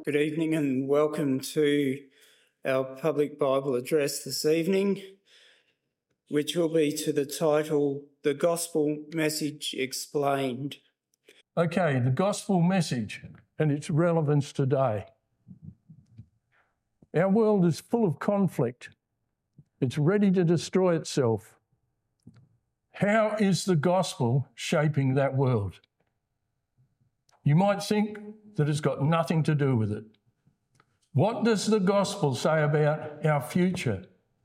Good evening and welcome to our public Bible address this evening, which will be to the title, The Gospel Message Explained. Okay, the gospel message and its relevance today. Our world is full of conflict. It's ready to destroy itself. How is the gospel shaping that world? You might think that it's got nothing to do with it. What does the gospel say about our future?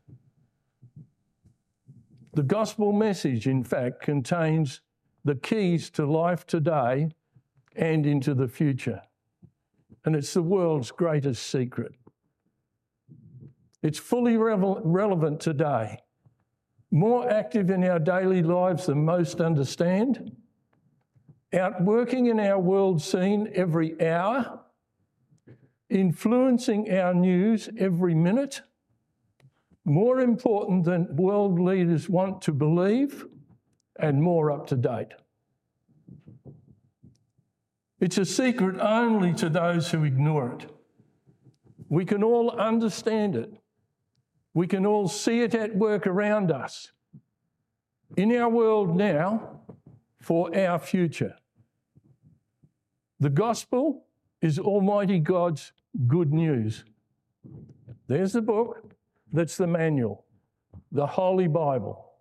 The gospel message, in fact, contains the keys to life today and into the future. And it's the world's greatest secret. It's fully relevant today, more active in our daily lives than most understand, outworking in our world scene every hour, influencing our news every minute, more important than world leaders want to believe, and more up to date. It's a secret only to those who ignore it. We can all understand it. We can all see it at work around us, in our world now, for our future. The gospel is Almighty God's good news. There's the book, that's the manual, the Holy Bible.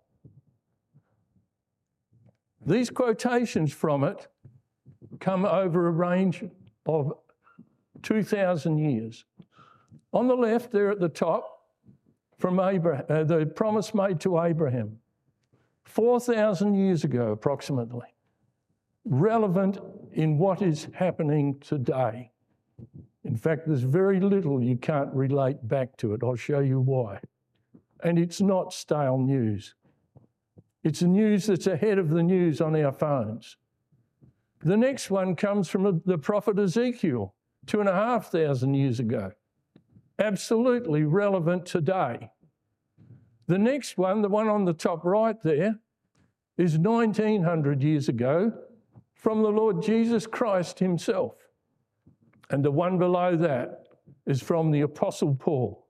These quotations from it come over a range of 2,000 years. On the left, there at the top, from Abraham, the promise made to Abraham, 4,000 years ago approximately, relevant in what is happening today. In fact, there's very little you can't relate back to it. I'll show you why. And it's not stale news. It's news that's ahead of the news on our phones. The next one comes from the prophet Ezekiel, 2,500 years ago. Absolutely relevant today. The next one, the one on the top right there, is 1,900 years ago from the Lord Jesus Christ himself. And the one below that is from the Apostle Paul,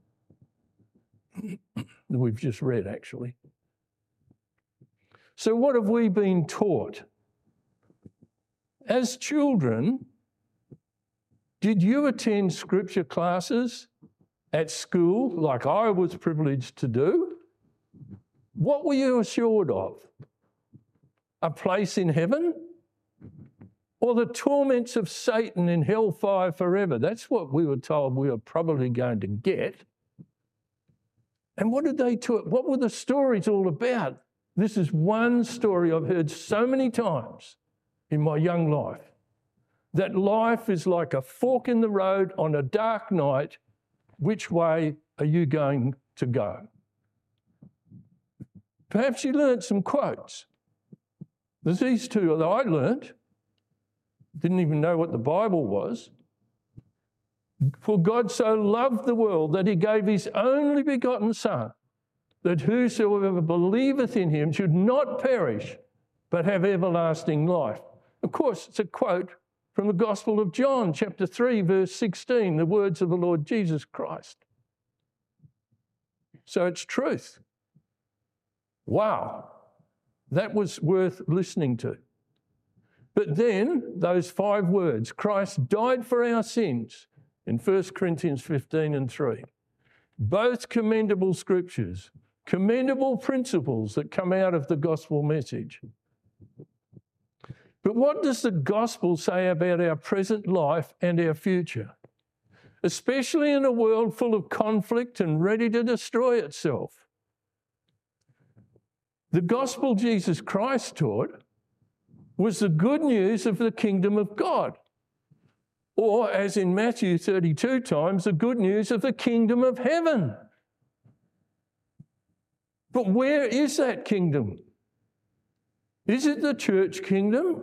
that we've just read actually. So what have we been taught? As children, did you attend scripture classes at school like I was privileged to do? What were you assured of? A place in heaven? Or the torments of Satan in hellfire forever? That's what we were told we were probably going to get. And what did they taught? What were the stories all about? This is one story I've heard so many times in my young life, that life is like a fork in the road on a dark night. Which way are you going to go? Perhaps you learnt some quotes. There's these two that I learnt. Didn't even know what the Bible was. For God so loved the world that he gave his only begotten Son, that whosoever believeth in him should not perish, but have everlasting life. Of course, it's a quote from the Gospel of John, chapter 3, verse 16, the words of the Lord Jesus Christ. So it's truth. Wow, that was worth listening to. But then those 5 words, Christ died for our sins, in 1 Corinthians 15 and 3. Both commendable scriptures, commendable principles that come out of the gospel message. But what does the gospel say about our present life and our future? Especially in a world full of conflict and ready to destroy itself. The gospel Jesus Christ taught was the good news of the kingdom of God. Or, as in Matthew 32 times, the good news of the kingdom of heaven. But where is that kingdom? Is it the church kingdom?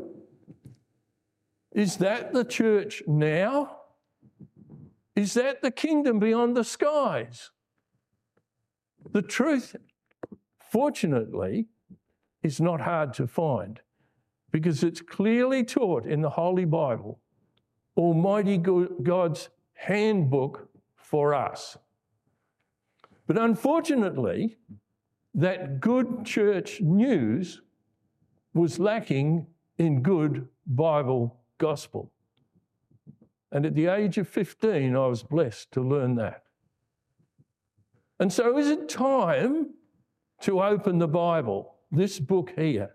Is that the church now? Is that the kingdom beyond the skies? The truth, fortunately, is not hard to find, because it's clearly taught in the Holy Bible Almighty God's handbook for us. But unfortunately, that good church news was lacking in good Bible gospel. And at the age of 15, I was blessed to learn that. And so is it time to open the Bible, this book here?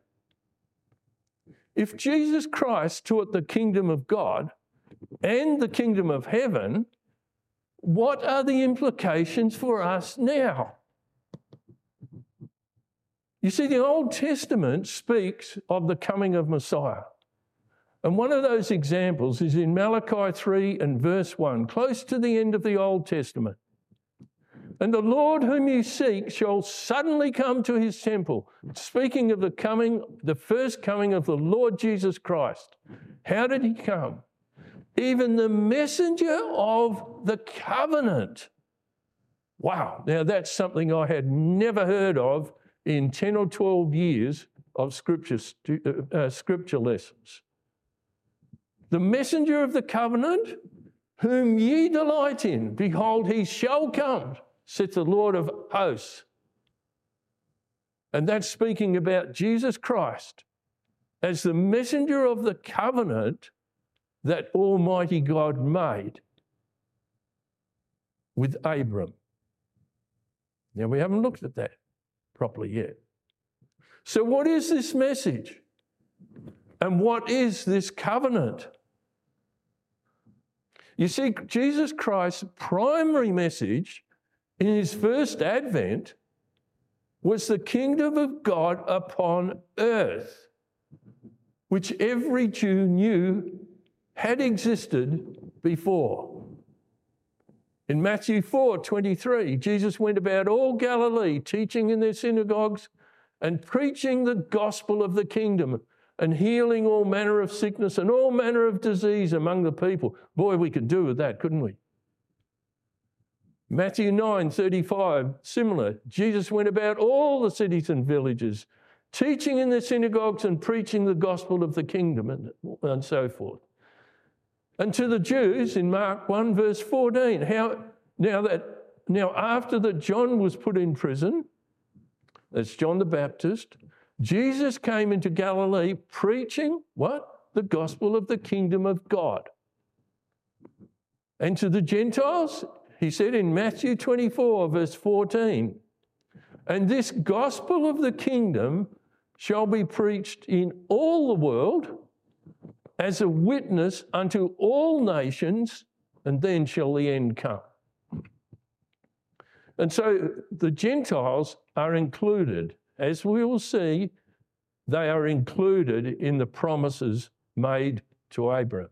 If Jesus Christ taught the kingdom of God and the kingdom of heaven, what are the implications for us now? You see, the Old Testament speaks of the coming of Messiah. And one of those examples is in Malachi 3 and verse 1, close to the end of the Old Testament. And the Lord whom you seek shall suddenly come to his temple. Speaking of the first coming of the Lord Jesus Christ. How did he come? Even the messenger of the covenant. Wow, now that's something I had never heard of in 10 or 12 years of scripture lessons. The messenger of the covenant, whom ye delight in, behold, he shall come, saith the Lord of hosts. And that's speaking about Jesus Christ as the messenger of the covenant that Almighty God made with Abram. Now, we haven't looked at that properly yet. So what is this message? And what is this covenant? You see, Jesus Christ's primary message in his first advent was the kingdom of God upon earth, which every Jew knew had existed before. In Matthew 4:23, Jesus went about all Galilee, teaching in their synagogues and preaching the gospel of the kingdom and healing all manner of sickness and all manner of disease among the people. Boy, we could do with that, couldn't we? Matthew 9:35, similar. Jesus went about all the cities and villages, teaching in their synagogues and preaching the gospel of the kingdom and so forth. And to the Jews in Mark 1 verse 14, now after that John was put in prison, that's John the Baptist, Jesus came into Galilee preaching what? The gospel of the kingdom of God. And to the Gentiles, he said in Matthew 24 verse 14, and this gospel of the kingdom shall be preached in all the world as a witness unto all nations, and then shall the end come. And so the Gentiles are included. As we will see, they are included in the promises made to Abraham.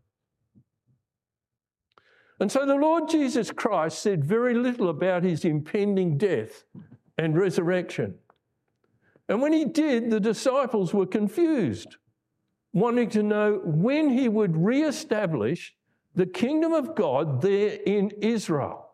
And so the Lord Jesus Christ said very little about his impending death and resurrection. And when he did, the disciples were confused, wanting to know when he would re-establish the kingdom of God there in Israel,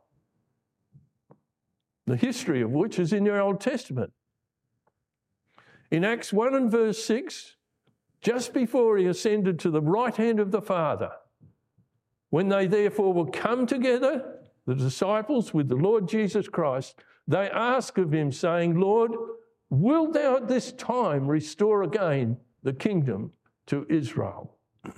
the history of which is in the Old Testament. In Acts 1 and verse 6, just before he ascended to the right hand of the Father, when they therefore will come together, the disciples with the Lord Jesus Christ, they ask of him, saying, Lord, wilt thou at this time restore again the kingdom to Israel?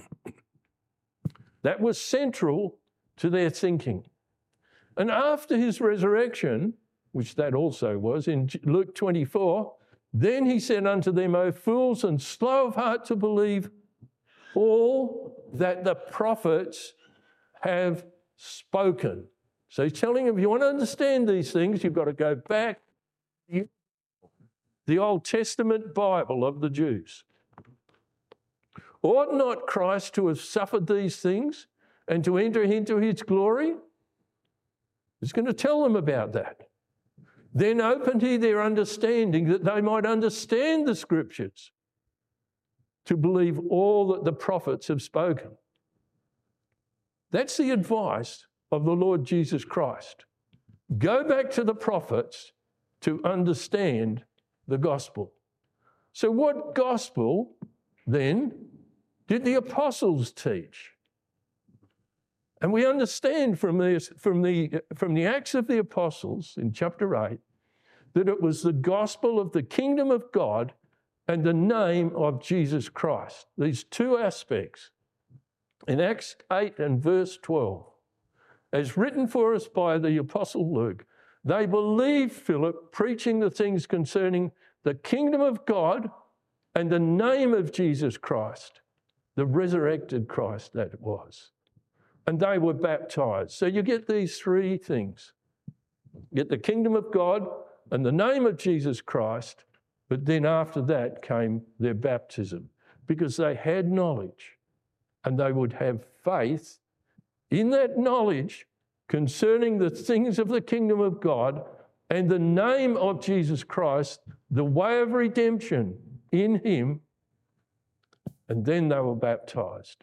That was central to their thinking. And after his resurrection, which that also was, in Luke 24, then he said unto them, O fools and slow of heart to believe all that the prophets have spoken. So he's telling them, if you want to understand these things, you've got to go back to the Old Testament Bible of the Jews. Ought not Christ to have suffered these things and to enter into his glory? He's going to tell them about that. Then opened he their understanding that they might understand the Scriptures to believe all that the prophets have spoken. That's the advice of the Lord Jesus Christ. Go back to the prophets to understand the gospel. So what gospel then did the apostles teach? And we understand from the Acts of the Apostles in chapter 8 that it was the gospel of the kingdom of God and the name of Jesus Christ. These two aspects. In Acts 8 and verse 12, as written for us by the Apostle Luke, they believed Philip preaching the things concerning the kingdom of God and the name of Jesus Christ, the resurrected Christ that it was. And they were baptized. So you get these three things. You get the kingdom of God and the name of Jesus Christ, but then after that came their baptism because they had knowledge and they would have faith in that knowledge concerning the things of the kingdom of God and the name of Jesus Christ, the way of redemption in him, and then they were baptized.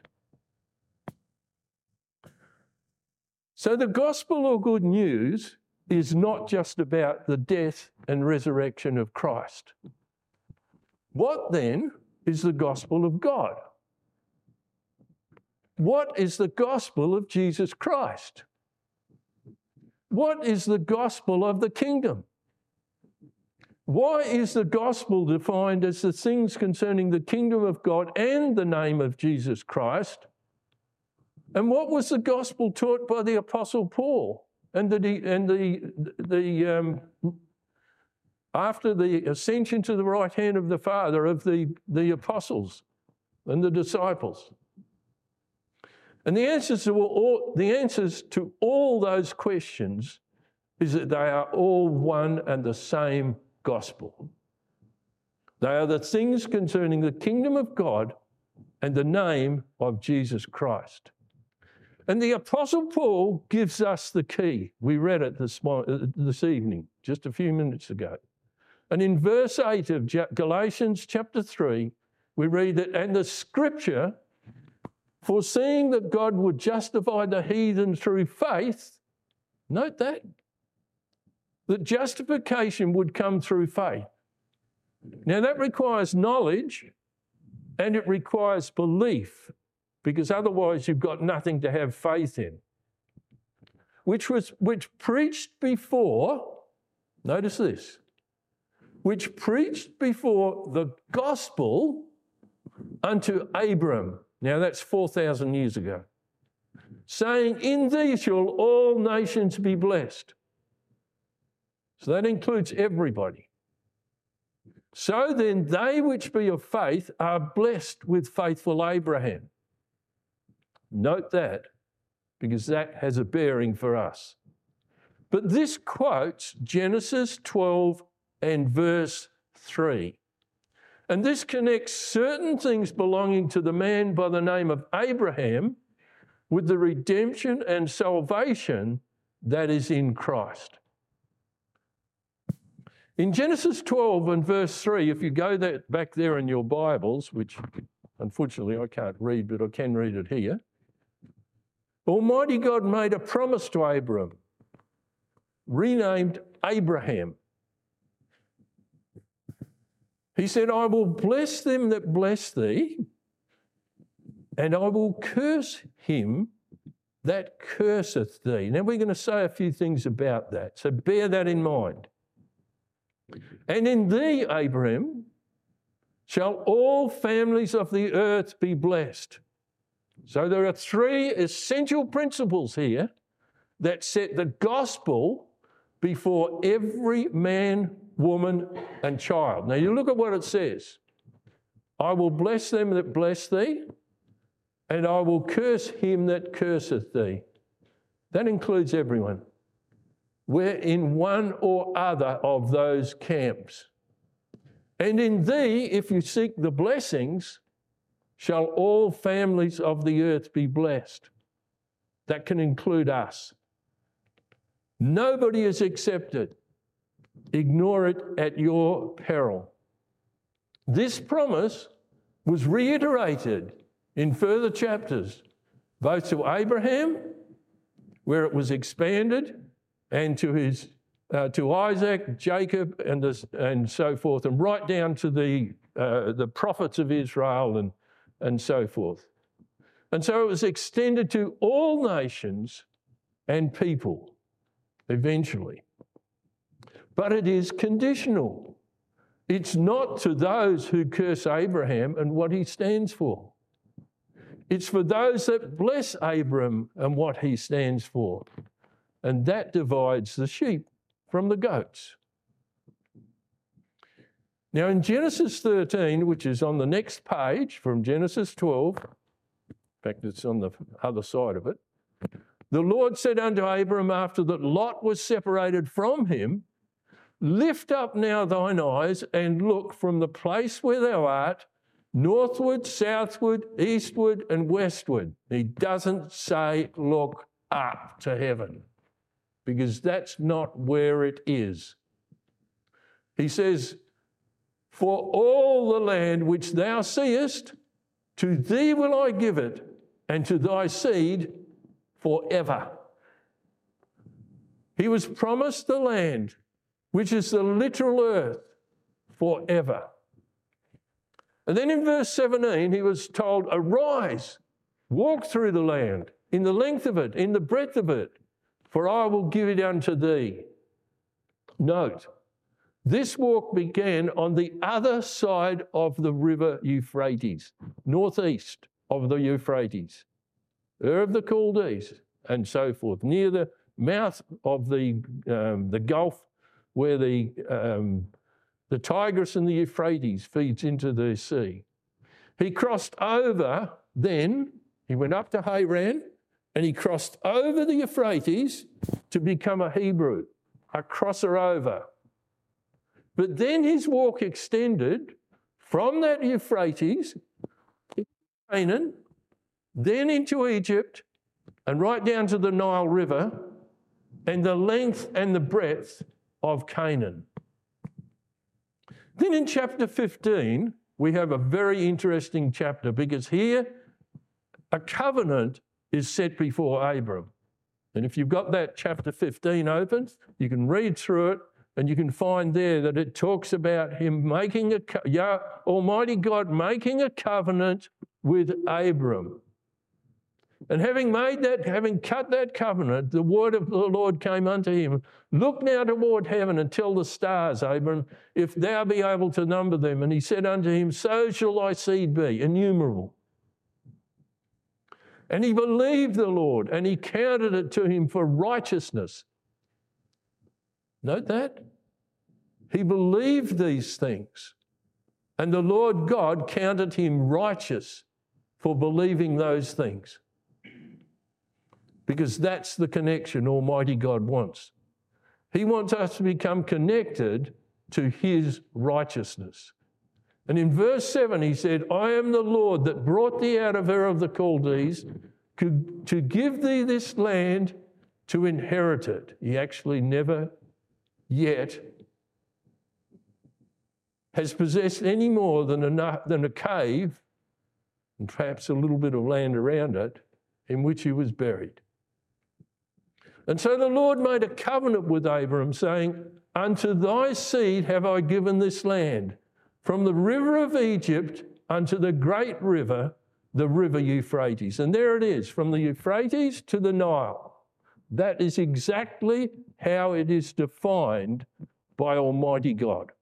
So the gospel or good news is not just about the death and resurrection of Christ. What then is the gospel of God? What is the gospel of Jesus Christ? What is the gospel of the kingdom? Why is the gospel defined as the things concerning the kingdom of God and the name of Jesus Christ? And what was the gospel taught by the Apostle Paul after the ascension to the right hand of the Father of the apostles and the disciples? And the answers to all those questions is that they are all one and the same gospel. They are the things concerning the kingdom of God and the name of Jesus Christ. And the Apostle Paul gives us the key. We read it this evening, just a few minutes ago. And in verse 8 of Galatians chapter 3, we read that, and the scripture, foreseeing that God would justify the heathen through faith, note that justification would come through faith. Now that requires knowledge and it requires belief, because otherwise you've got nothing to have faith in. Which preached before, notice this, which preached before the gospel unto Abram. Now that's 4,000 years ago. Saying, in thee shall all nations be blessed. So that includes everybody. So then they which be of faith are blessed with faithful Abraham. Note that, because that has a bearing for us. But this quotes Genesis 12 and verse 3. And this connects certain things belonging to the man by the name of Abraham with the redemption and salvation that is in Christ. In Genesis 12 and verse 3, if you go back there in your Bibles, which unfortunately I can't read, but I can read it here, Almighty God made a promise to Abram, renamed Abraham. He said, I will bless them that bless thee, and I will curse him that curseth thee. Now we're going to say a few things about that, so bear that in mind. And in thee, Abraham, shall all families of the earth be blessed. So there are three essential principles here that set the gospel before every man, woman, and child. Now you look at what it says. I will bless them that bless thee, and I will curse him that curseth thee. That includes everyone. We're in one or other of those camps. And in thee, if you seek the blessings, shall all families of the earth be blessed. That can include us. Nobody is accepted. Ignore it at your peril. This promise was reiterated in further chapters, both to Abraham, where it was expanded, and to Isaac, Jacob, and so forth, and right down to the prophets of Israel and so forth. And so it was extended to all nations and people eventually. But it is conditional. It's not to those who curse Abraham and what he stands for. It's for those that bless Abram and what he stands for. And that divides the sheep from the goats. Now in Genesis 13, which is on the next page from Genesis 12, in fact it's on the other side of it, the Lord said unto Abram after that Lot was separated from him, lift up now thine eyes and look from the place where thou art, northward, southward, eastward and westward. He doesn't say look up to heaven, because that's not where it is. He says, for all the land which thou seest, to thee will I give it, and to thy seed forever. He was promised the land, which is the literal earth, forever. And then in verse 17, he was told, arise, walk through the land, in the length of it, in the breadth of it, for I will give it unto thee. Note, this walk began on the other side of the river Euphrates, northeast of the Euphrates, Ur of the Chaldees, and so forth, near the mouth of the Gulf where the Tigris and the Euphrates feeds into the sea. He crossed over then, he went up to Haran, and he crossed over the Euphrates to become a Hebrew, a crosser over. But then his walk extended from that Euphrates to Canaan, then into Egypt, and right down to the Nile River, and the length and the breadth of Canaan. Then in chapter 15, we have a very interesting chapter, because here a covenant is set before Abram. And if you've got that chapter 15 open, you can read through it, and you can find there that it talks about him making Almighty God making a covenant with Abram. And having cut that covenant, the word of the Lord came unto him, look now toward heaven and tell the stars, Abram, if thou be able to number them. And he said unto him, so shall thy seed be, innumerable. And he believed the Lord, and he counted it to him for righteousness. Note that. He believed these things, and the Lord God counted him righteous for believing those things. Because that's the connection Almighty God wants. He wants us to become connected to his righteousness. And in verse 7 he said, I am the Lord that brought thee out of Ur of the Chaldees to give thee this land to inherit it. He actually never yet has possessed any more than a cave, and perhaps a little bit of land around it, in which he was buried. And so the Lord made a covenant with Abram, saying, unto thy seed have I given this land, from the river of Egypt unto the great river, the river Euphrates. And there it is, from the Euphrates to the Nile. That is exactly how it is defined by Almighty God.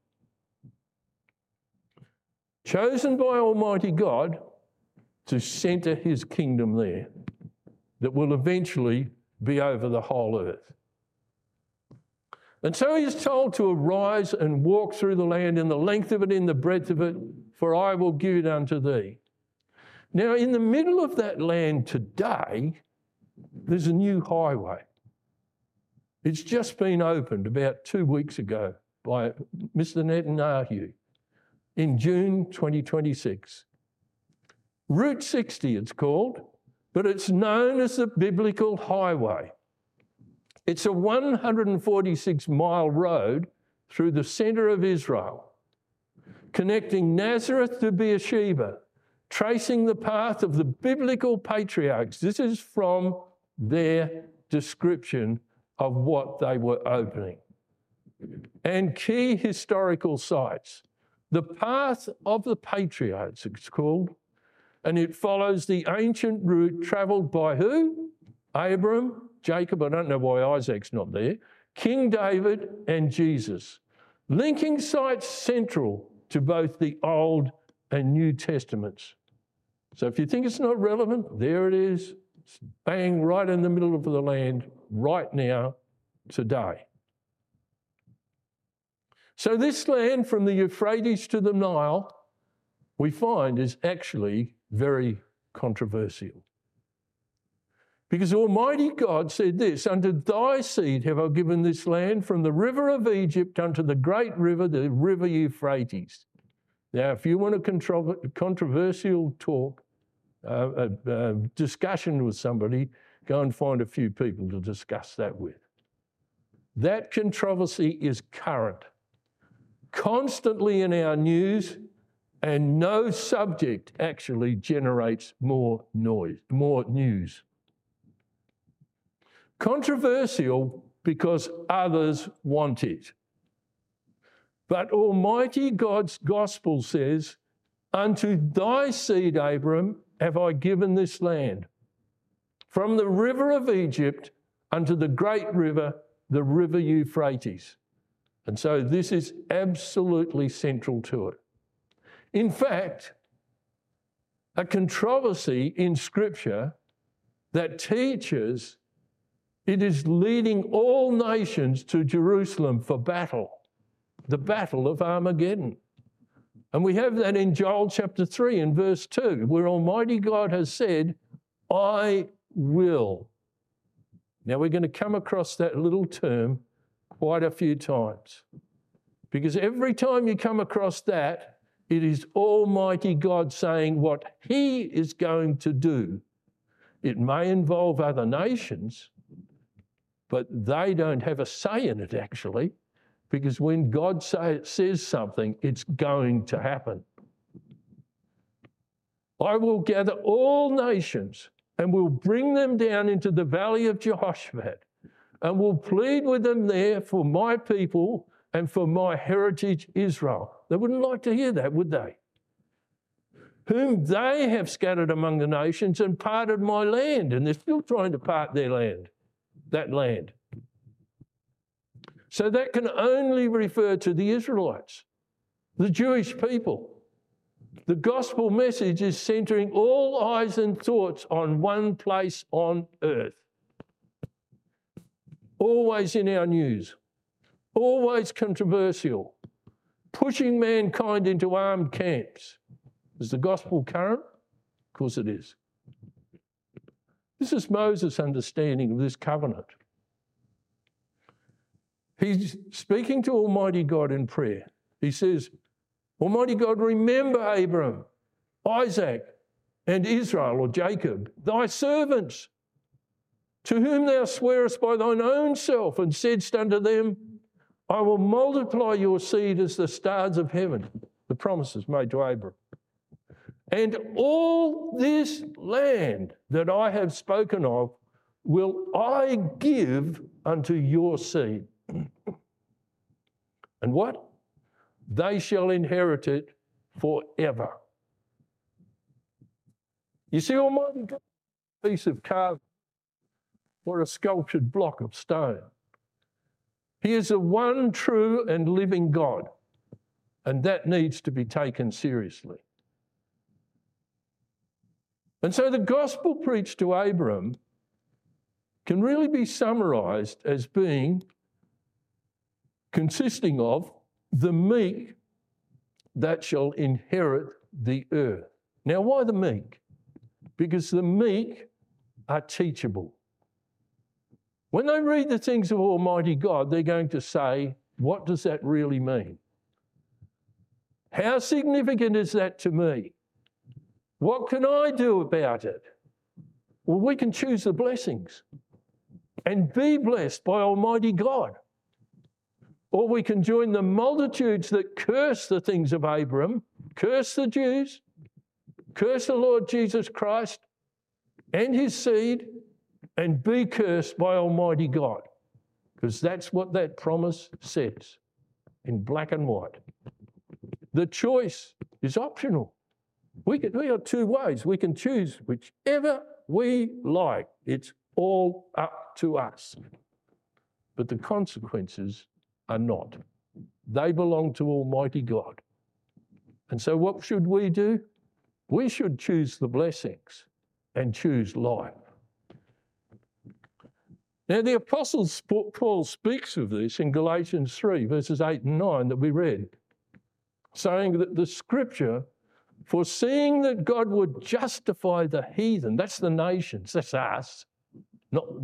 Chosen by Almighty God to centre his kingdom there, that will eventually be over the whole earth. And so he is told to arise and walk through the land in the length of it, in the breadth of it, for I will give it unto thee. Now, in the middle of that land today, there's a new highway. It's just been opened about 2 weeks ago by Mr. Netanyahu in June 2026. Route 60 it's called, but it's known as the Biblical Highway. It's a 146-mile road through the centre of Israel, connecting Nazareth to Beersheba, tracing the path of the biblical patriarchs. This is from their description of what they were opening. And key historical sites. The path of the patriarchs, it's called, and it follows the ancient route travelled by who? Abram, Jacob, I don't know why Isaac's not there, King David and Jesus, linking sites central to both the Old and New Testaments. So if you think it's not relevant, there it is, bang, right in the middle of the land, right now, today. So this land from the Euphrates to the Nile, we find is actually very controversial. Because Almighty God said this, unto thy seed have I given this land from the river of Egypt unto the great river, the river Euphrates. Now, if you want a controversial talk, discussion with somebody, go and find a few people to discuss that with. That controversy is current, constantly in our news, and no subject actually generates more news. Controversial because others want it. But Almighty God's gospel says, unto thy seed, Abram, have I given this land, from the river of Egypt unto the great river, the river Euphrates. And so this is absolutely central to it. In fact, a controversy in Scripture that teaches it is leading all nations to Jerusalem for battle, the battle of Armageddon. And we have that in Joel chapter 3 and verse 2, where Almighty God has said, I will. Now we're going to come across that little term quite a few times, because every time you come across that, it is Almighty God saying what He is going to do. It may involve other nations, but they don't have a say in it actually, because when God says something, it's going to happen. I will gather all nations and will bring them down into the valley of Jehoshaphat and will plead with them there for my people and for my heritage Israel. They wouldn't like to hear that, would they? Whom they have scattered among the nations and parted my land, and they're still trying to part their land, that land. So that can only refer to the Israelites, the Jewish people. The gospel message is centering all eyes and thoughts on one place on earth. Always in our news, always controversial, pushing mankind into armed camps. Is the gospel current? Of course it is. This is Moses' understanding of this covenant. He's speaking to Almighty God in prayer. He says, Almighty God, remember Abram, Isaac, and Israel, or Jacob, thy servants, to whom thou swearest by thine own self, and saidst unto them, I will multiply your seed as the stars of heaven. The promises made to Abram. And all this land that I have spoken of will I give unto your seed. And what? They shall inherit it forever. You see, Almighty God, a piece of carved or a sculptured block of stone. He is the one true and living God, and that needs to be taken seriously. And so the gospel preached to Abram can really be summarised as being consisting of the meek that shall inherit the earth. Now, why the meek? Because the meek are teachable. When they read the things of Almighty God, they're going to say, what does that really mean? How significant is that to me? What can I do about it? Well, we can choose the blessings and be blessed by Almighty God. Or we can join the multitudes that curse the things of Abram, curse the Jews, curse the Lord Jesus Christ and his seed, and be cursed by Almighty God. Because that's what that promise says in black and white. The choice is optional. We got two ways. We can choose whichever we like. It's all up to us. But the consequences are not. They belong to Almighty God. And so what should we do? We should choose the blessings and choose life. Now, the Apostle Paul speaks of this in Galatians 3, verses 8 and 9 that we read, saying that the Scripture, foreseeing that God would justify the heathen, that's the nations, that's us, not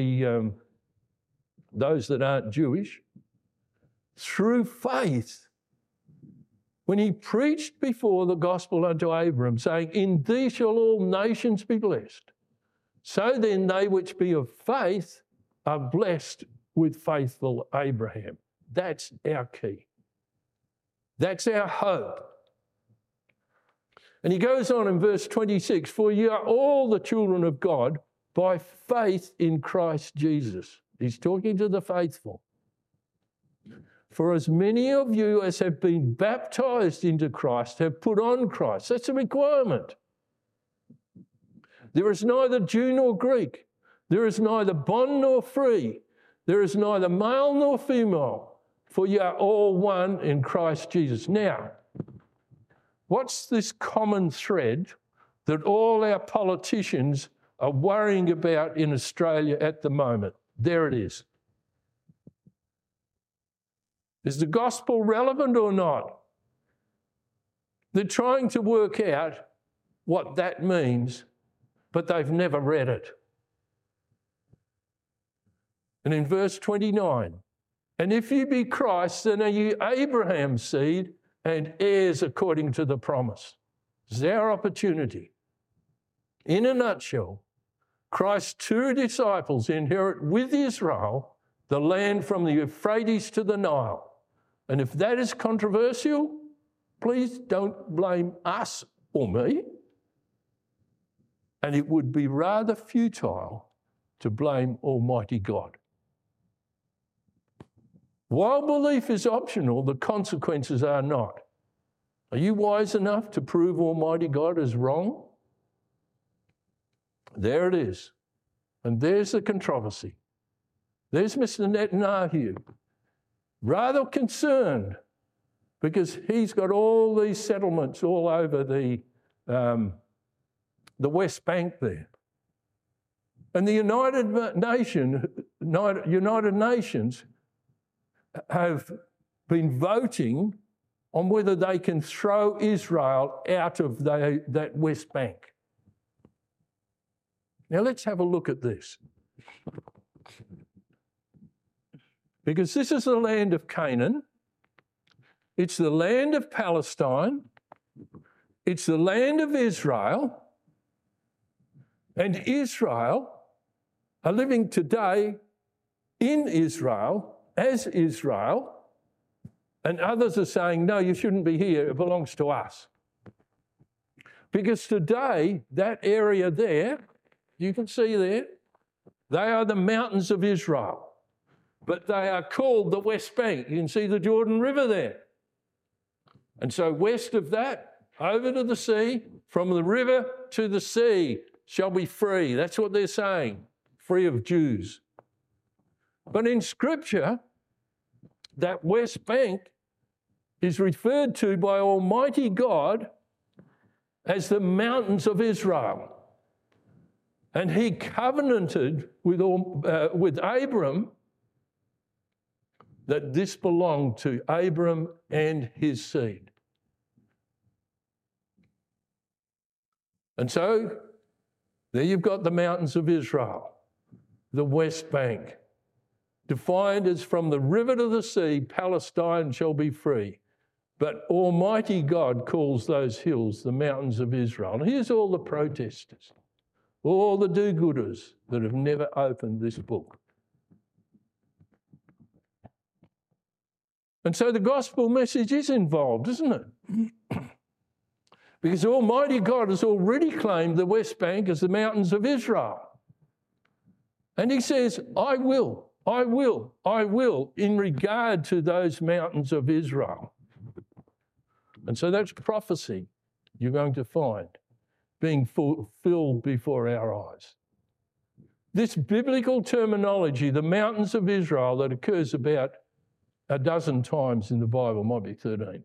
those that aren't Jewish, through faith, when he preached before the gospel unto Abram, saying, in thee shall all nations be blessed. So then they which be of faith are blessed with faithful Abraham. That's our key. That's our hope. And he goes on in verse 26, for you are all the children of God by faith in Christ Jesus. He's talking to the faithful. For as many of you as have been baptized into Christ have put on Christ. That's a requirement. There is neither Jew nor Greek. There is neither bond nor free. There is neither male nor female. For you are all one in Christ Jesus. Now, what's this common thread that all our politicians are worrying about in Australia at the moment? There it is. Is the gospel relevant or not? They're trying to work out what that means, but they've never read it. And in verse 29, and if you be Christ, then are you Abraham's seed and heirs according to the promise. It's our opportunity. In a nutshell, Christ's two disciples inherit with Israel the land from the Euphrates to the Nile. And if that is controversial, please don't blame us or me. And it would be rather futile to blame Almighty God. While belief is optional, the consequences are not. Are you wise enough to prove Almighty God is wrong? There it is. And there's the controversy. There's Mr. Netanyahu, rather concerned because he's got all these settlements all over the West Bank there. And the United Nations have been voting on whether they can throw Israel out of that West Bank. Now let's have a look at this. Because this is the land of Canaan. It's the land of Palestine. It's the land of Israel. And Israel are living today in Israel, as Israel. And others are saying, no, you shouldn't be here. It belongs to us. Because today, that area there, you can see there, they are the mountains of Israel. But they are called the West Bank. You can see the Jordan River there. And so west of that, over to the sea, from the river to the sea shall be free. That's what they're saying, free of Jews. But in Scripture, that West Bank is referred to by Almighty God as the mountains of Israel. And he covenanted with Abram that this belonged to Abram and his seed. And so there you've got the mountains of Israel, the West Bank, defined as from the river to the sea, Palestine shall be free. But Almighty God calls those hills the mountains of Israel. And here's all the protesters, all the do-gooders that have never opened this book. And so the gospel message is involved, isn't it? Because Almighty God has already claimed the West Bank as the mountains of Israel. And he says, I will in regard to those mountains of Israel. And so that's prophecy. you're going to find being fulfilled before our eyes. This biblical terminology, the mountains of Israel, that occurs about a dozen times in the Bible, might be 13,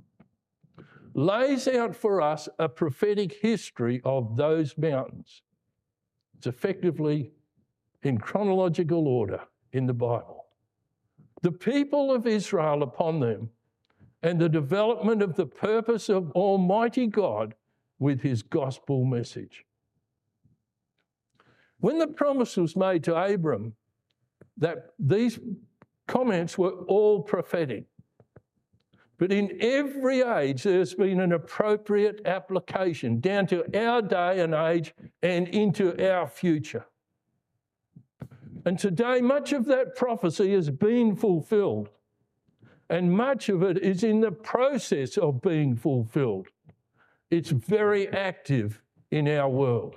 lays out for us a prophetic history of those mountains. It's effectively in chronological order in the Bible. The people of Israel upon them and the development of the purpose of Almighty God with his gospel message. When the promise was made to Abram that these comments were all prophetic, but in every age there's been an appropriate application down to our day and age and into our future. And today much of that prophecy has been fulfilled, and much of it is in the process of being fulfilled. It's very active in our world.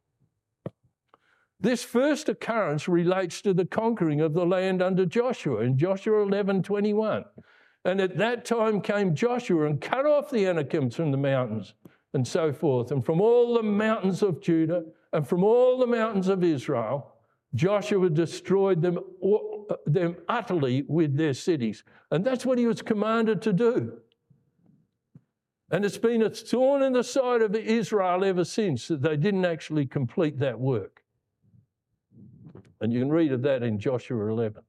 This first occurrence relates to the conquering of the land under Joshua in Joshua 11:21. And at that time came Joshua and cut off the Anakims from the mountains and so forth. And from all the mountains of Judah and from all the mountains of Israel, Joshua destroyed them utterly with their cities. And that's what he was commanded to do. And it's been a thorn in the side of Israel ever since that they didn't actually complete that work. And you can read of that in Joshua 11.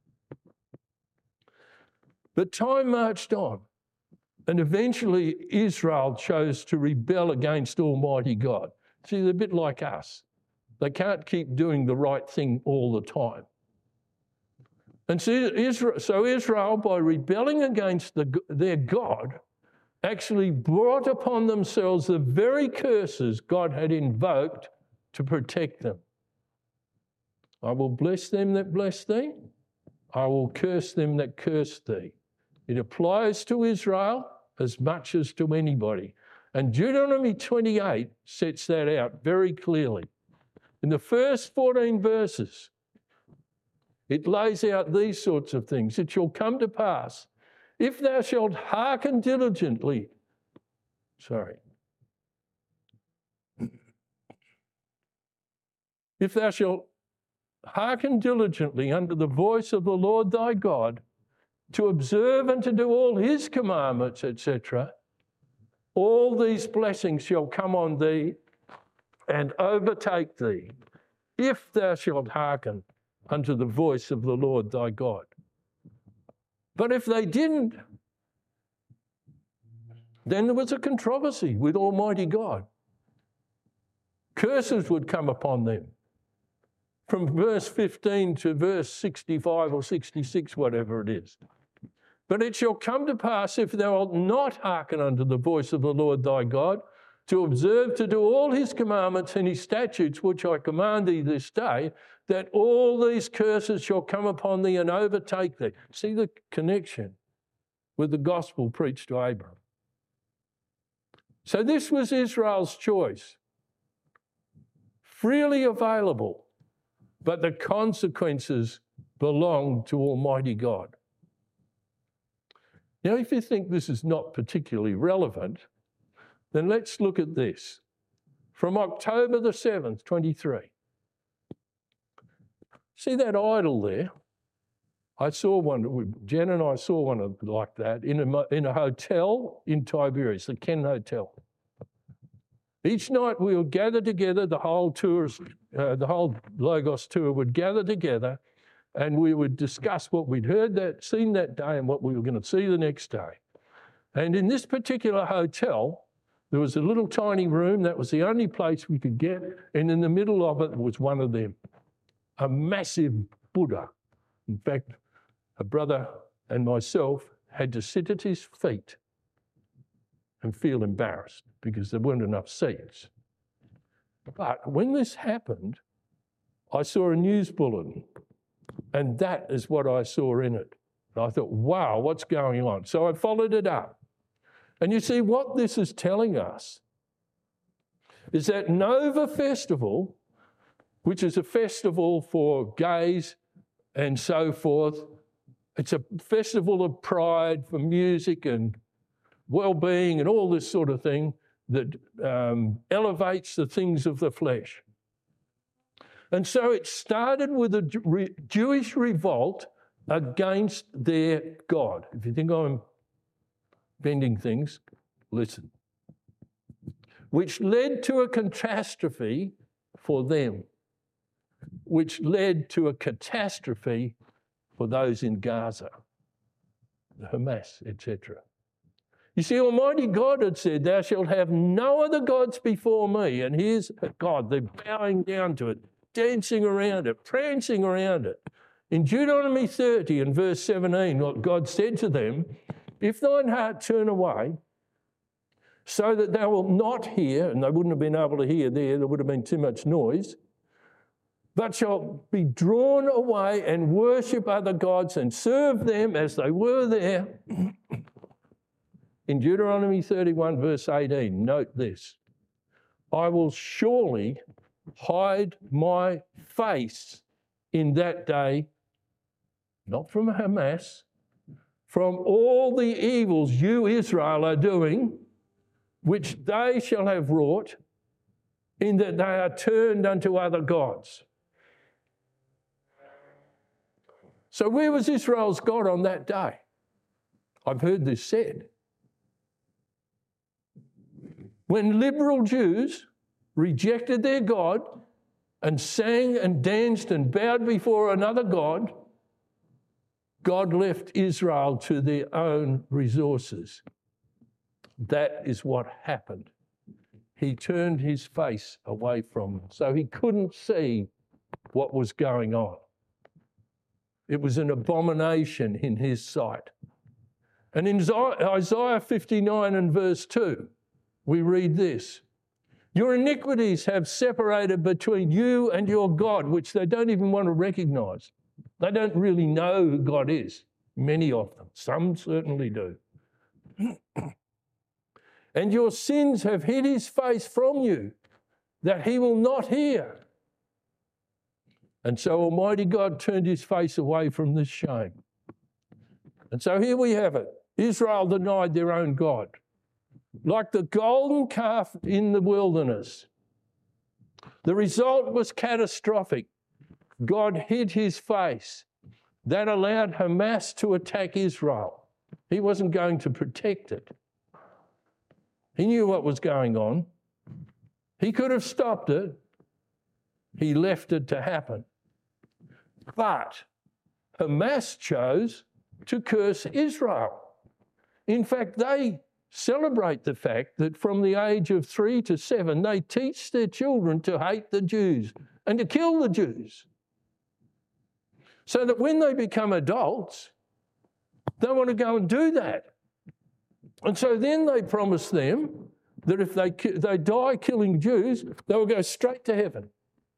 But time marched on, and eventually Israel chose to rebel against Almighty God. See, they're a bit like us. They can't keep doing the right thing all the time. And so Israel, by rebelling against their God, actually brought upon themselves the very curses God had invoked to protect them. I will bless them that bless thee. I will curse them that curse thee. It applies to Israel as much as to anybody. And Deuteronomy 28 sets that out very clearly. In the first 14 verses, it lays out these sorts of things. It shall come to pass, if thou shalt hearken diligently, if thou shalt hearken diligently unto the voice of the Lord thy God, to observe and to do all his commandments, etc., all these blessings shall come on thee and overtake thee, if thou shalt hearken unto the voice of the Lord thy God. But if they didn't, then there was a controversy with Almighty God. Curses would come upon them. From verse 15 to verse 65 or 66, whatever it is. But it shall come to pass, if thou wilt not hearken unto the voice of the Lord thy God, to observe to do all his commandments and his statutes, which I command thee this day, that all these curses shall come upon thee and overtake thee. See the connection with the gospel preached to Abram. So this was Israel's choice, freely available, but the consequences belong to Almighty God. Now, if you think this is not particularly relevant, then let's look at this. From October the 7th, 23. See that idol there? I saw one, Jen and I saw one like that in a hotel in Tiberias, the Ken Hotel. Each night we would gather together, the whole Logos tour would gather together, and we would discuss what we'd seen that day and what we were going to see the next day. And in this particular hotel, there was a little tiny room. That was the only place we could get. And in the middle of it was one of them, a massive Buddha. In fact, a brother and myself had to sit at his feet and feel embarrassed because there weren't enough seats. But when this happened, I saw a news bulletin, and that is what I saw in it. And I thought, wow, what's going on? So I followed it up. And you see, what this is telling us is that Nova Festival, which is a festival for gays and so forth, it's a festival of pride for music and well-being and all this sort of thing. that elevates the things of the flesh. And so it started with a Jewish revolt against their God. If you think I'm bending things, listen. Which led to a catastrophe for them, which led to a catastrophe for those in Gaza, the Hamas, etc. You see, Almighty God had said, "Thou shalt have no other gods before me." And here's God, they're bowing down to it, dancing around it, prancing around it. In Deuteronomy 30 and verse 17, what God said to them, "If thine heart turn away, so that thou wilt not hear," and they wouldn't have been able to hear there would have been too much noise, "but shalt be drawn away and worship other gods and serve them as they were there." In Deuteronomy 31 verse 18, note this, "I will surely hide my face in that day," not from Hamas, "from all the evils you, Israel, are doing, which they shall have wrought, in that they are turned unto other gods." So where was Israel's God on that day? I've heard this said. When liberal Jews rejected their God and sang and danced and bowed before another God, God left Israel to their own resources. That is what happened. He turned his face away from them, so he couldn't see what was going on. It was an abomination in his sight. And in Isaiah 59 and verse 2, we read this, "Your iniquities have separated between you and your God," which they don't even want to recognise. They don't really know who God is, many of them. Some certainly do. "And your sins have hid his face from you, that he will not hear." And so Almighty God turned his face away from this shame. And so here we have it. Israel denied their own God. Like the golden calf in the wilderness. The result was catastrophic. God hid his face. That allowed Hamas to attack Israel. He wasn't going to protect it. He knew what was going on. He could have stopped it. He left it to happen. But Hamas chose to curse Israel. In fact, they celebrate the fact that from the age of 3 to 7, they teach their children to hate the Jews and to kill the Jews. So that when they become adults, they want to go and do that. And so then they promise them that if they die killing Jews, they will go straight to heaven.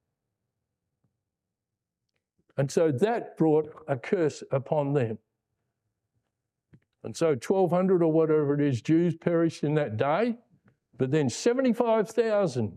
And so that brought a curse upon them. And so 1,200 or whatever it is, Jews perished in that day, but then 75,000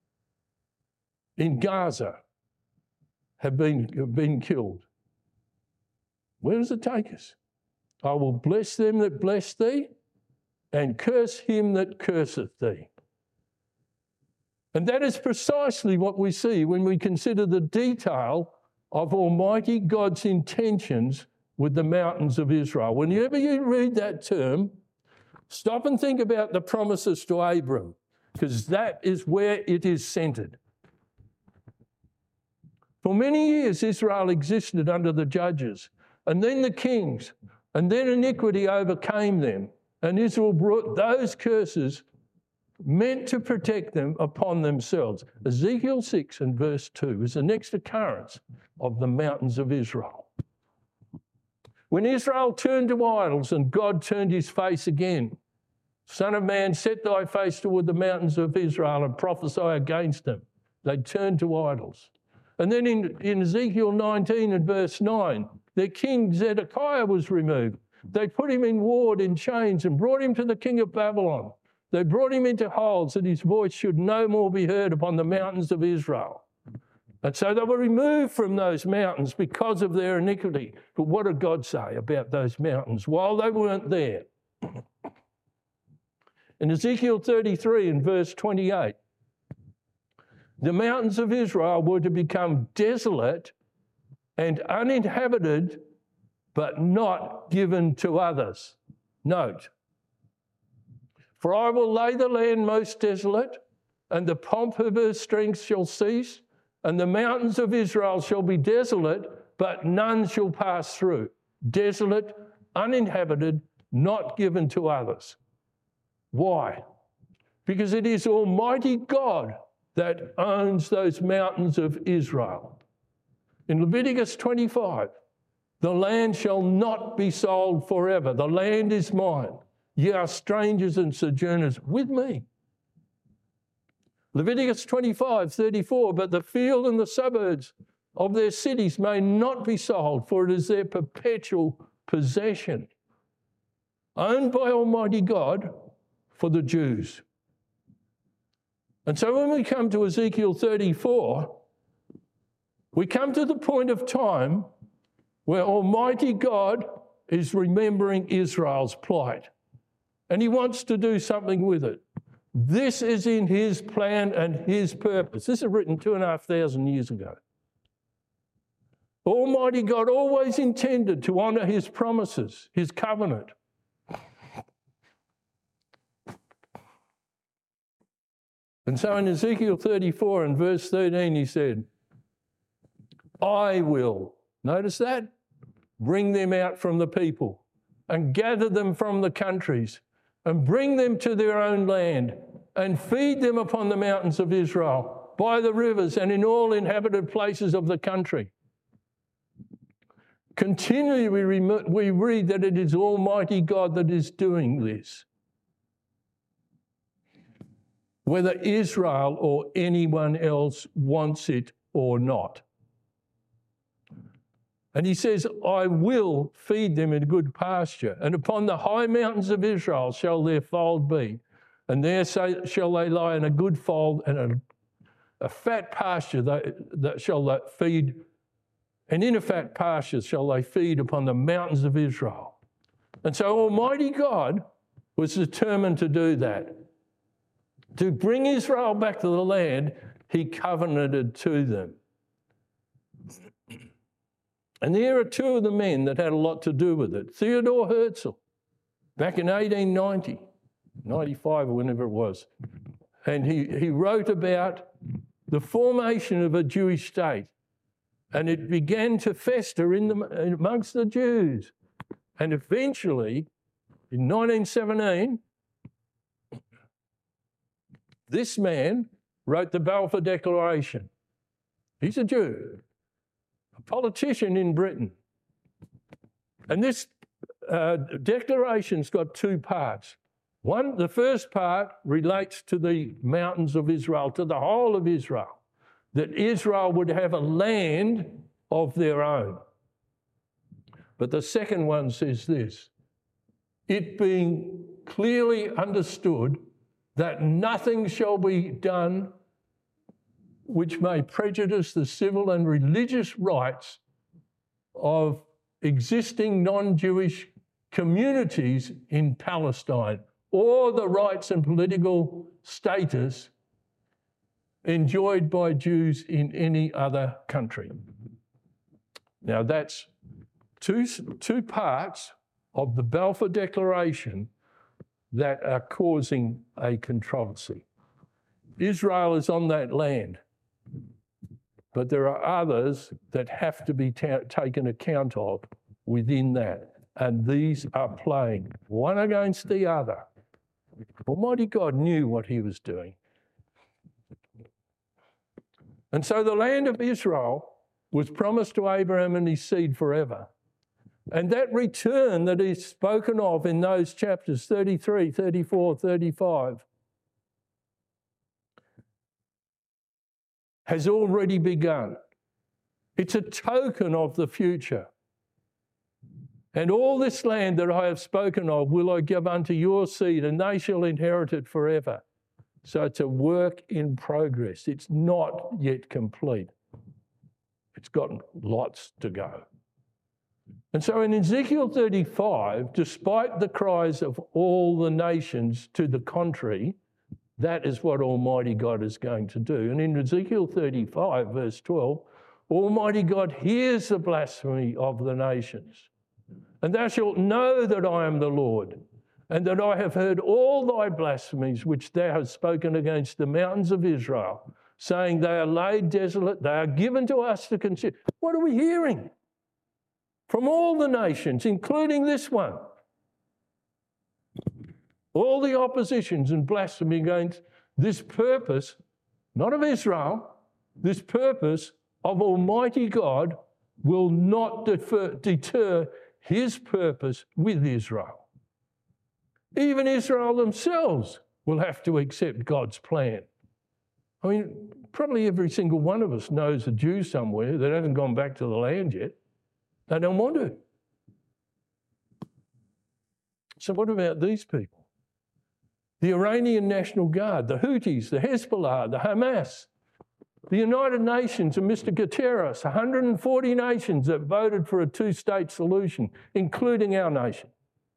in Gaza have been killed. Where does it take us? "I will bless them that bless thee, and curse him that curseth thee." And that is precisely what we see when we consider the detail of Almighty God's intentions with the mountains of Israel. Whenever you read that term, stop and think about the promises to Abram, because that is where it is centred. For many years, Israel existed under the judges, and then the kings, and then iniquity overcame them, and Israel brought those curses meant to protect them upon themselves. Ezekiel 6 and verse 2 is the next occurrence of the mountains of Israel. When Israel turned to idols and God turned his face again, "Son of man, set thy face toward the mountains of Israel and prophesy against them." They turned to idols. And then in Ezekiel 19 and verse 9, their king Zedekiah was removed. They put him in ward in chains and brought him to the king of Babylon. They brought him into holes that his voice should no more be heard upon the mountains of Israel. And so they were removed from those mountains because of their iniquity. But what did God say about those mountains while they weren't there? In Ezekiel 33 and verse 28, the mountains of Israel were to become desolate and uninhabited, but not given to others. Note, for I will lay the land most desolate, and the pomp of her strength shall cease, and the mountains of Israel shall be desolate, but none shall pass through. Desolate, uninhabited, not given to others. Why? Because it is Almighty God that owns those mountains of Israel. In Leviticus 25, the land shall not be sold forever. The land is mine. Ye are strangers and sojourners with me. Leviticus 25:34, but the field and the suburbs of their cities may not be sold, for it is their perpetual possession, owned by Almighty God for the Jews. And so when we come to Ezekiel 34, we come to the point of time where Almighty God is remembering Israel's plight, and he wants to do something with it. This is in his plan and his purpose. This is written 2,500 years ago. Almighty God always intended to honour his promises, his covenant. And so in Ezekiel 34 and verse 13, he said, I will, notice that, bring them out from the people and gather them from the countries and bring them to their own land and feed them upon the mountains of Israel, by the rivers and in all inhabited places of the country. Continually we read that it is Almighty God that is doing this, whether Israel or anyone else wants it or not. And he says, I will feed them in good pasture, and upon the high mountains of Israel shall their fold be, and there shall they lie in a good fold, and a fat pasture that shall they feed, and in a fat pasture shall they feed upon the mountains of Israel. And so Almighty God was determined to do that. To bring Israel back to the land he covenanted to them. And here are two of the men that had a lot to do with it. Theodore Herzl, back in 1890, 95 or whenever it was, and he wrote about the formation of a Jewish state, and it began to fester amongst the Jews. And eventually, in 1917, this man wrote the Balfour Declaration. He's a Jew, a politician in Britain. And this declaration's got two parts. One, the first part relates to the mountains of Israel, to the whole of Israel, that Israel would have a land of their own. But the second one says this, it being clearly understood that nothing shall be done which may prejudice the civil and religious rights of existing non-Jewish communities in Palestine, or the rights and political status enjoyed by Jews in any other country. Now that's two parts of the Balfour Declaration that are causing a controversy. Israel is on that land, but there are others that have to be taken account of within that, and these are playing one against the other. Almighty God knew what he was doing. And so the land of Israel was promised to Abraham and his seed forever. And that return that is spoken of in those chapters 33, 34, 35 has already begun. It's a token of the future. And all this land that I have spoken of will I give unto your seed, and they shall inherit it forever. So it's a work in progress. It's not yet complete. It's got lots to go. And so in Ezekiel 35, despite the cries of all the nations to the contrary, that is what Almighty God is going to do. And in Ezekiel 35, verse 12, Almighty God hears the blasphemy of the nations. And thou shalt know that I am the Lord, and that I have heard all thy blasphemies which thou hast spoken against the mountains of Israel, saying they are laid desolate, they are given to us to consider. What are we hearing? From all the nations, including this one. All the oppositions and blasphemy against this purpose, not of Israel, this purpose of Almighty God will not deter his purpose with Israel. Even Israel themselves will have to accept God's plan. I mean, probably every single one of us knows a Jew somewhere that hasn't gone back to the land yet. They don't want to. So what about these people? The Iranian National Guard, the Houthis, the Hezbollah, the Hamas, the United Nations and Mr. Guterres, 140 nations that voted for a two-state solution, including our nation.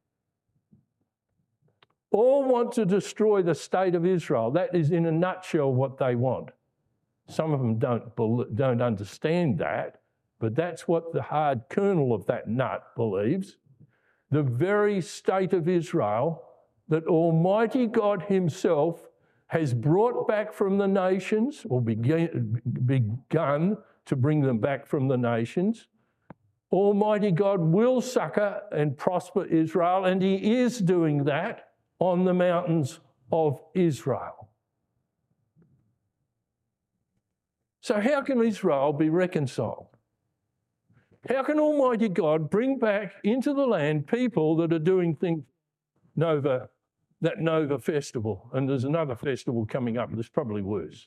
All want to destroy the state of Israel. That is, in a nutshell, what they want. Some of them don't understand that, but that's what the hard kernel of that nut believes. The very state of Israel that Almighty God himself has brought back from the nations, or begun to bring them back from the nations. Almighty God will succor and prosper Israel, and he is doing that on the mountains of Israel. So how can Israel be reconciled? How can Almighty God bring back into the land people that are doing things Nova festival, and there's another festival coming up that's probably worse.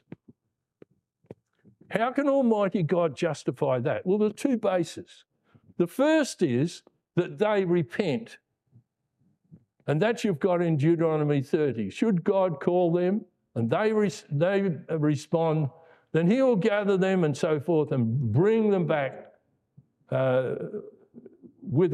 How can Almighty God justify that? Well, there are two bases. The first is that they repent, and that you've got in Deuteronomy 30. Should God call them and they respond, then he will gather them and so forth and bring them back with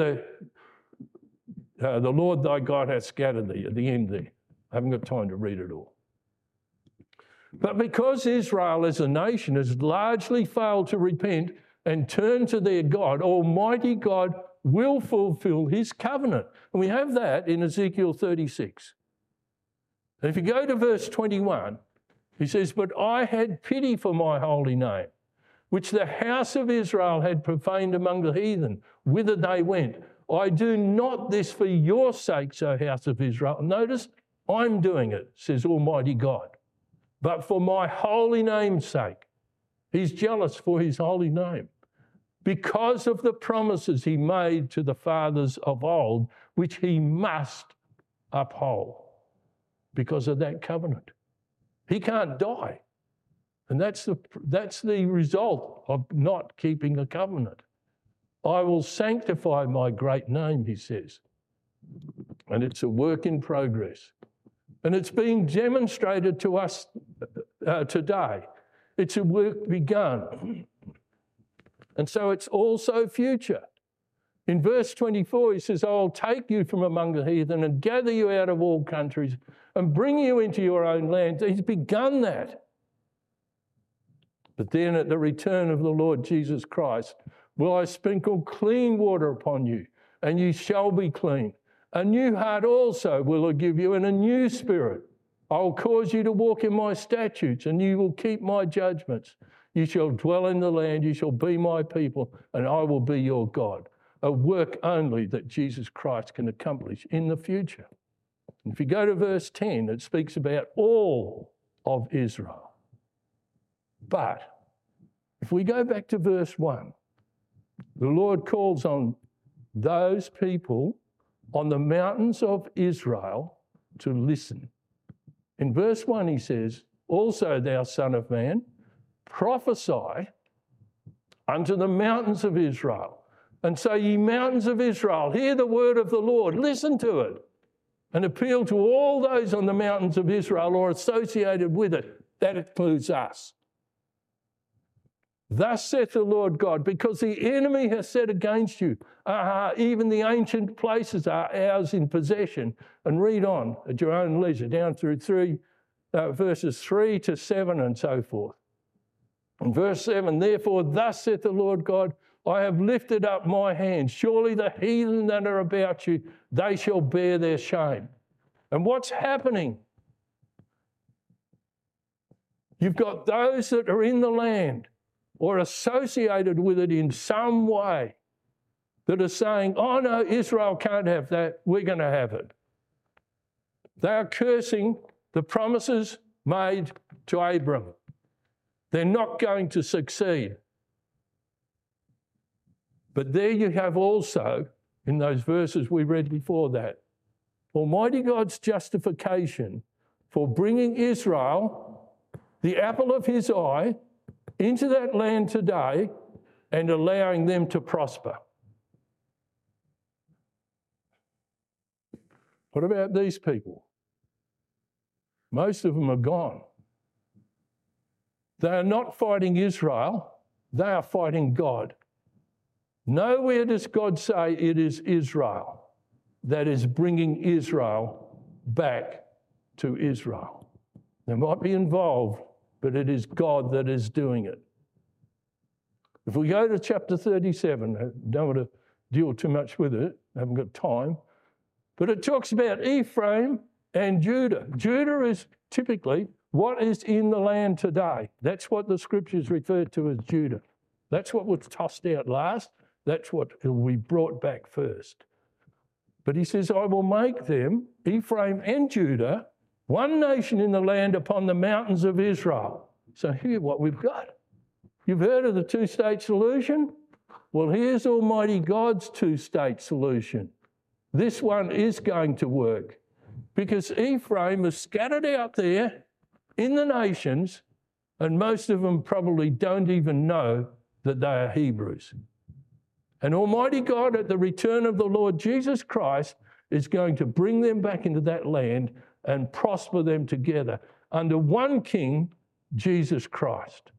the Lord thy God hath scattered thee, at the end there. I haven't got time to read it all. But because Israel as a nation has largely failed to repent and turn to their God, Almighty God will fulfill his covenant. And we have that in Ezekiel 36. And if you go to verse 21, he says, "But I had pity for my holy name, which the house of Israel had profaned among the heathen, whither they went. I do not this for your sakes, O house of Israel." Notice, I'm doing it, says Almighty God, but for my holy name's sake. He's jealous for his holy name because of the promises he made to the fathers of old, which he must uphold because of that covenant. He can't die. And that's the result of not keeping a covenant. I will sanctify my great name, he says. And it's a work in progress. And it's being demonstrated to us today. It's a work begun. And so it's also future. In verse 24, he says, "I will take you from among the heathen and gather you out of all countries and bring you into your own land." He's begun that. But then at the return of the Lord Jesus Christ, will I sprinkle clean water upon you, and you shall be clean. A new heart also will I give you, and a new spirit. I will cause you to walk in my statutes, and you will keep my judgments. You shall dwell in the land, you shall be my people, and I will be your God. A work only that Jesus Christ can accomplish in the future. If you go to verse 10, it speaks about all of Israel. But if we go back to verse 1, the Lord calls on those people on the mountains of Israel to listen. In verse 1 he says, "Also thou son of man, prophesy unto the mountains of Israel. And say, ye mountains of Israel, hear the word of the Lord, listen to it, and appeal to all those on the mountains of Israel or associated with it." That includes us. Thus saith the Lord God, because the enemy has said against you, even the ancient places are ours in possession. And read on at your own leisure, down through verses 3 to 7 and so forth. In verse 7, therefore, thus saith the Lord God, I have lifted up my hand. Surely the heathen that are about you, they shall bear their shame. And what's happening? You've got those that are in the land or associated with it in some way that are saying, oh no, Israel can't have that, we're going to have it. They are cursing the promises made to Abram. They're not going to succeed. But there you have also, in those verses we read before that, Almighty God's justification for bringing Israel, the apple of his eye, into that land today and allowing them to prosper. What about these people? Most of them are gone. They are not fighting Israel, they are fighting God. Nowhere does God say it is Israel that is bringing Israel back to Israel. They might be involved, but it is God that is doing it. If we go to chapter 37, I don't want to deal too much with it, I haven't got time, but it talks about Ephraim and Judah. Judah is typically what is in the land today. That's what the scriptures refer to as Judah. That's what was tossed out last. That's what will be brought back first. But he says, I will make them, Ephraim and Judah, one nation in the land upon the mountains of Israel. So here's what we've got. You've heard of the two-state solution? Well, here's Almighty God's two-state solution. This one is going to work because Ephraim is scattered out there in the nations, and most of them probably don't even know that they are Hebrews. And Almighty God, at the return of the Lord Jesus Christ, is going to bring them back into that land and prosper them together under one King, Jesus Christ.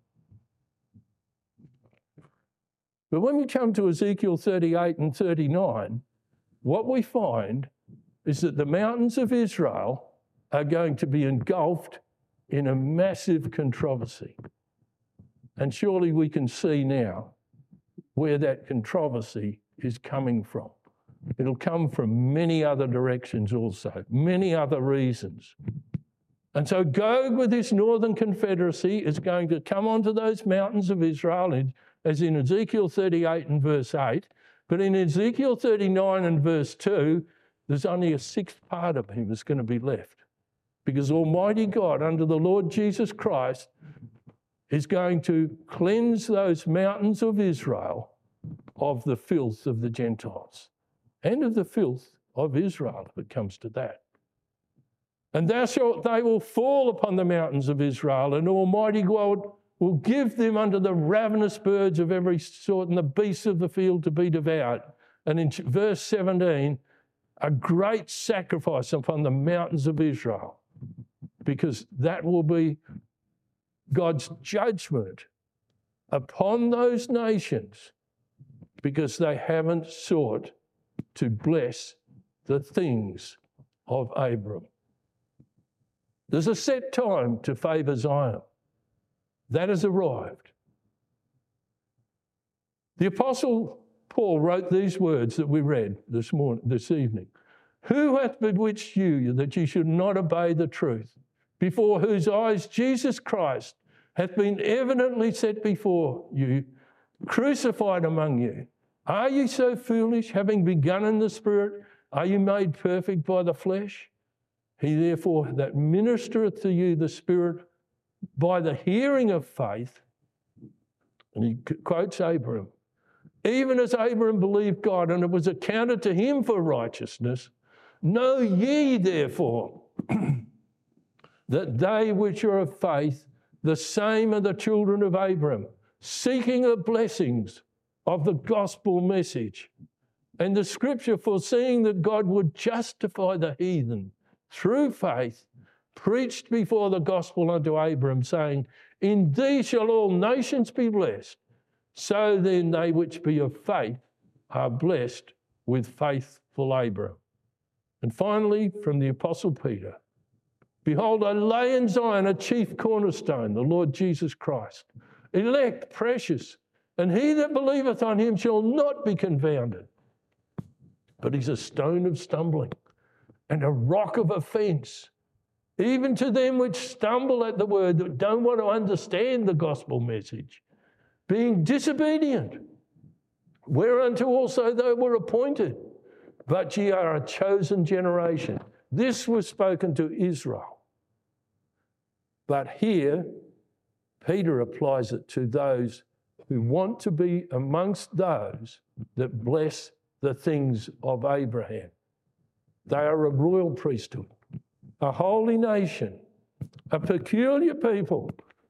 But when we come to Ezekiel 38 and 39, what we find is that the mountains of Israel are going to be engulfed in a massive controversy. And surely we can see now where that controversy is coming from. It'll come from many other directions also, many other reasons. And so Gog with his northern confederacy is going to come onto those mountains of Israel, as in Ezekiel 38 and verse 8. But in Ezekiel 39 and verse 2, there's only a sixth part of him that's going to be left. Because Almighty God, under the Lord Jesus Christ, is going to cleanse those mountains of Israel of the filth of the Gentiles and of the filth of Israel, if it comes to that. And they will fall upon the mountains of Israel, and Almighty God will give them unto the ravenous birds of every sort and the beasts of the field to be devoured. And in verse 17, a great sacrifice upon the mountains of Israel, because that will be God's judgment upon those nations because they haven't sought to bless the things of Abram. There's a set time to favour Zion. That has arrived. The Apostle Paul wrote these words that we read this evening. Who hath bewitched you that ye should not obey the truth, before whose eyes Jesus Christ hath been evidently set before you, crucified among you? Are ye so foolish, having begun in the Spirit, are you made perfect by the flesh? He therefore that ministereth to you the Spirit by the hearing of faith, and he quotes Abram, even as Abram believed God, and it was accounted to him for righteousness, know ye therefore that they which are of faith, the same are the children of Abram, seeking the blessings of the gospel message. And the scripture foreseeing that God would justify the heathen through faith, preached before the gospel unto Abram, saying, In thee shall all nations be blessed. So then they which be of faith are blessed with faithful Abraham. And finally, from the Apostle Peter, behold, I lay in Zion a chief cornerstone, the Lord Jesus Christ, elect, precious, and he that believeth on him shall not be confounded. But he's a stone of stumbling and a rock of offence, even to them which stumble at the word, that don't want to understand the gospel message, being disobedient, whereunto also they were appointed. But ye are a chosen generation. This was spoken to Israel. But here, Peter applies it to those who want to be amongst those that bless the things of Abraham. They are a royal priesthood, a holy nation, a peculiar people,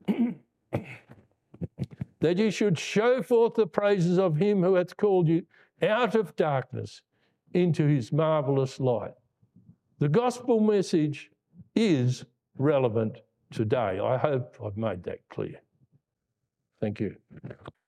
that ye should show forth the praises of him who hath called you out of darkness into his marvellous light. The gospel message is relevant today. I hope I've made that clear. Thank you.